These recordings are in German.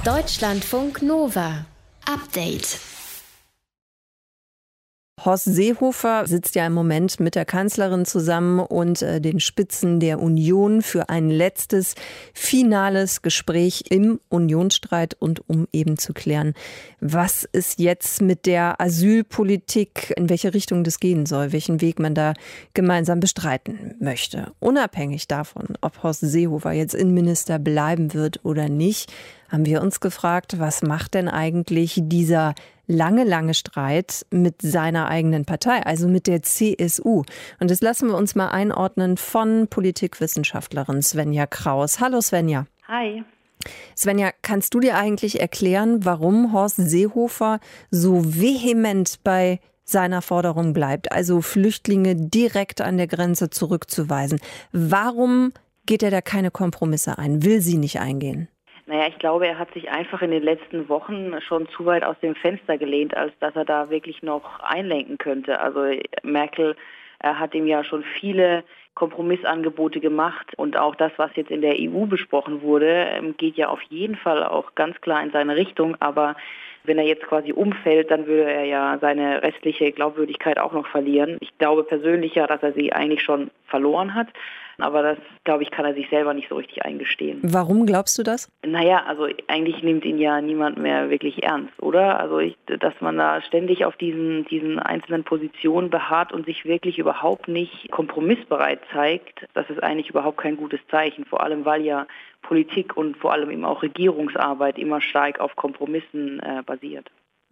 Deutschlandfunk Nova. Update. Horst Seehofer sitzt ja im Moment mit der Kanzlerin zusammen und den Spitzen der Union für ein letztes, finales Gespräch im Unionsstreit und um eben zu klären, was ist jetzt mit der Asylpolitik, in welche Richtung das gehen soll, welchen Weg man da gemeinsam bestreiten möchte. Unabhängig davon, ob Horst Seehofer jetzt Innenminister bleiben wird oder nicht, haben wir uns gefragt, was macht denn eigentlich dieser lange Streit mit seiner eigenen Partei, also mit der CSU. Und das lassen wir uns mal einordnen von Politikwissenschaftlerin Svenja Kraus. Hallo Svenja. Hi. Svenja, kannst du dir eigentlich erklären, warum Horst Seehofer so vehement bei seiner Forderung bleibt, also Flüchtlinge direkt an der Grenze zurückzuweisen? Warum geht er da keine Kompromisse ein? Will sie nicht eingehen? Naja, ich glaube, er hat sich einfach in den letzten Wochen schon zu weit aus dem Fenster gelehnt, als dass er da wirklich noch einlenken könnte. Also Merkel hat ihm ja schon viele Kompromissangebote gemacht und auch das, was jetzt in der EU besprochen wurde, geht ja auf jeden Fall auch ganz klar in seine Richtung. Aber wenn er jetzt quasi umfällt, dann würde er ja seine restliche Glaubwürdigkeit auch noch verlieren. Ich glaube persönlich ja, dass er sie eigentlich schon verloren hat. Aber das, glaube ich, kann er sich selber nicht so richtig eingestehen. Warum glaubst du das? Naja, also eigentlich nimmt ihn ja niemand mehr wirklich ernst, oder? Also dass man da ständig auf diesen einzelnen Positionen beharrt und sich wirklich überhaupt nicht kompromissbereit zeigt, das ist eigentlich überhaupt kein gutes Zeichen. Vor allem, weil ja Politik und vor allem eben auch Regierungsarbeit immer stark auf Kompromissen basiert.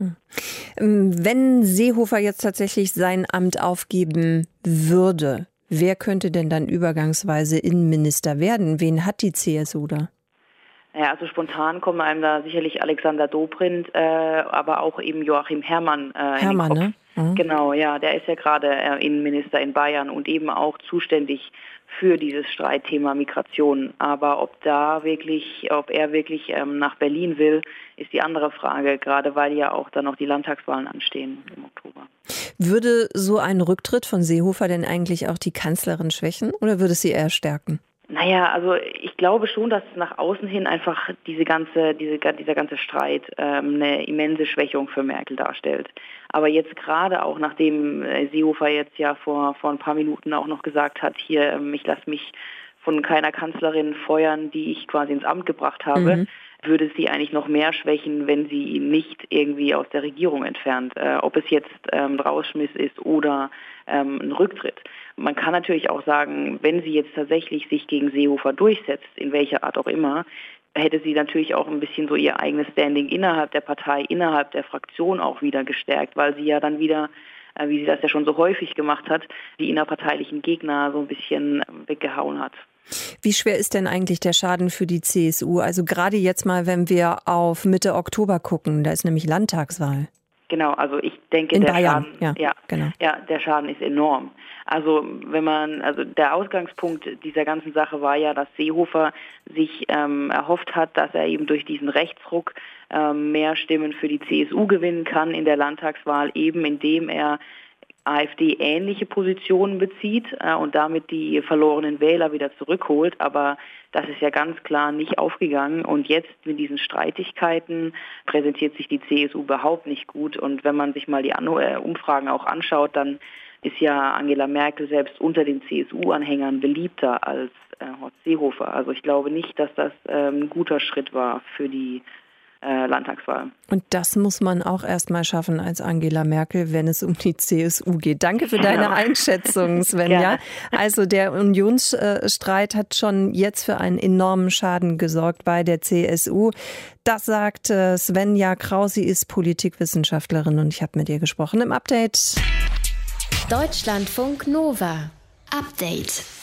Wenn Seehofer jetzt tatsächlich sein Amt aufgeben würde, wer könnte denn dann übergangsweise Innenminister werden? Wen hat die CSU da? Ja, also spontan kommen einem da sicherlich Alexander Dobrindt, aber auch eben Joachim Herrmann Herrmann, in den Kopf. Ne? Mhm. Genau, ja, der ist ja gerade Innenminister in Bayern und eben auch zuständig für dieses Streitthema Migration. Aber ob er wirklich nach Berlin will, ist die andere Frage, gerade weil ja auch dann noch die Landtagswahlen anstehen im Oktober. Würde so ein Rücktritt von Seehofer denn eigentlich auch die Kanzlerin schwächen oder würde es sie eher stärken? Naja, also ich glaube schon, dass nach außen hin einfach dieser ganze Streit eine immense Schwächung für Merkel darstellt. Aber jetzt gerade auch, nachdem Seehofer jetzt ja vor ein paar Minuten auch noch gesagt hat, hier, ich lasse mich von keiner Kanzlerin feuern, die ich quasi ins Amt gebracht habe, würde sie eigentlich noch mehr schwächen, wenn sie ihn nicht irgendwie aus der Regierung entfernt. Ob es jetzt Rausschmiss ist oder ein Rücktritt. Man kann natürlich auch sagen, wenn sie jetzt tatsächlich sich gegen Seehofer durchsetzt, in welcher Art auch immer, hätte sie natürlich auch ein bisschen so ihr eigenes Standing innerhalb der Partei, innerhalb der Fraktion auch wieder gestärkt, weil sie ja dann wieder, wie sie das ja schon so häufig gemacht hat, die innerparteilichen Gegner so ein bisschen weggehauen hat. Wie schwer ist denn eigentlich der Schaden für die CSU? Also gerade jetzt mal, wenn wir auf Mitte Oktober gucken, da ist nämlich Landtagswahl. Genau, also ich denke, der Schaden der Schaden ist enorm. Also der Ausgangspunkt dieser ganzen Sache war ja, dass Seehofer sich erhofft hat, dass er eben durch diesen Rechtsruck mehr Stimmen für die CSU gewinnen kann in der Landtagswahl, eben indem er AfD-ähnliche Positionen bezieht und damit die verlorenen Wähler wieder zurückholt. Aber das ist ja ganz klar nicht aufgegangen. Und jetzt mit diesen Streitigkeiten präsentiert sich die CSU überhaupt nicht gut. Und wenn man sich mal die Umfragen auch anschaut, dann ist ja Angela Merkel selbst unter den CSU-Anhängern beliebter als Horst Seehofer. Also ich glaube nicht, dass das ein guter Schritt war für die Landtagswahl. Und das muss man auch erst mal schaffen als Angela Merkel, wenn es um die CSU geht. Danke für deine Einschätzung, Svenja. Also der Unionsstreit hat schon jetzt für einen enormen Schaden gesorgt bei der CSU. Das sagt Svenja Kraus. Sie ist Politikwissenschaftlerin und ich habe mit ihr gesprochen im Update. Deutschlandfunk Nova. Update.